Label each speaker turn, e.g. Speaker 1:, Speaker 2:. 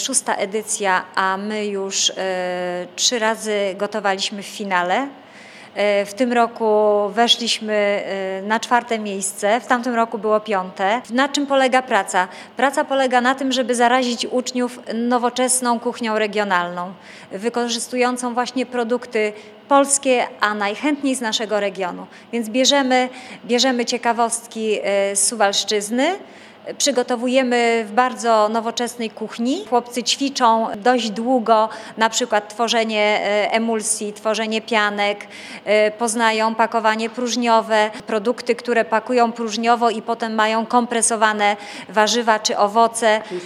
Speaker 1: Szósta edycja, a my już 3 razy gotowaliśmy w finale. W tym roku weszliśmy na 4. miejsce, w tamtym roku było 5. Na czym polega praca? Praca polega na tym, żeby zarazić uczniów nowoczesną kuchnią regionalną, wykorzystującą właśnie produkty polskie, a najchętniej z naszego regionu. Więc bierzemy ciekawostki z Suwalszczyzny, przygotowujemy w bardzo nowoczesnej kuchni. Chłopcy ćwiczą dość długo, na przykład tworzenie emulsji, tworzenie pianek, poznają pakowanie próżniowe, produkty, które pakują próżniowo i potem mają kompresowane warzywa czy owoce.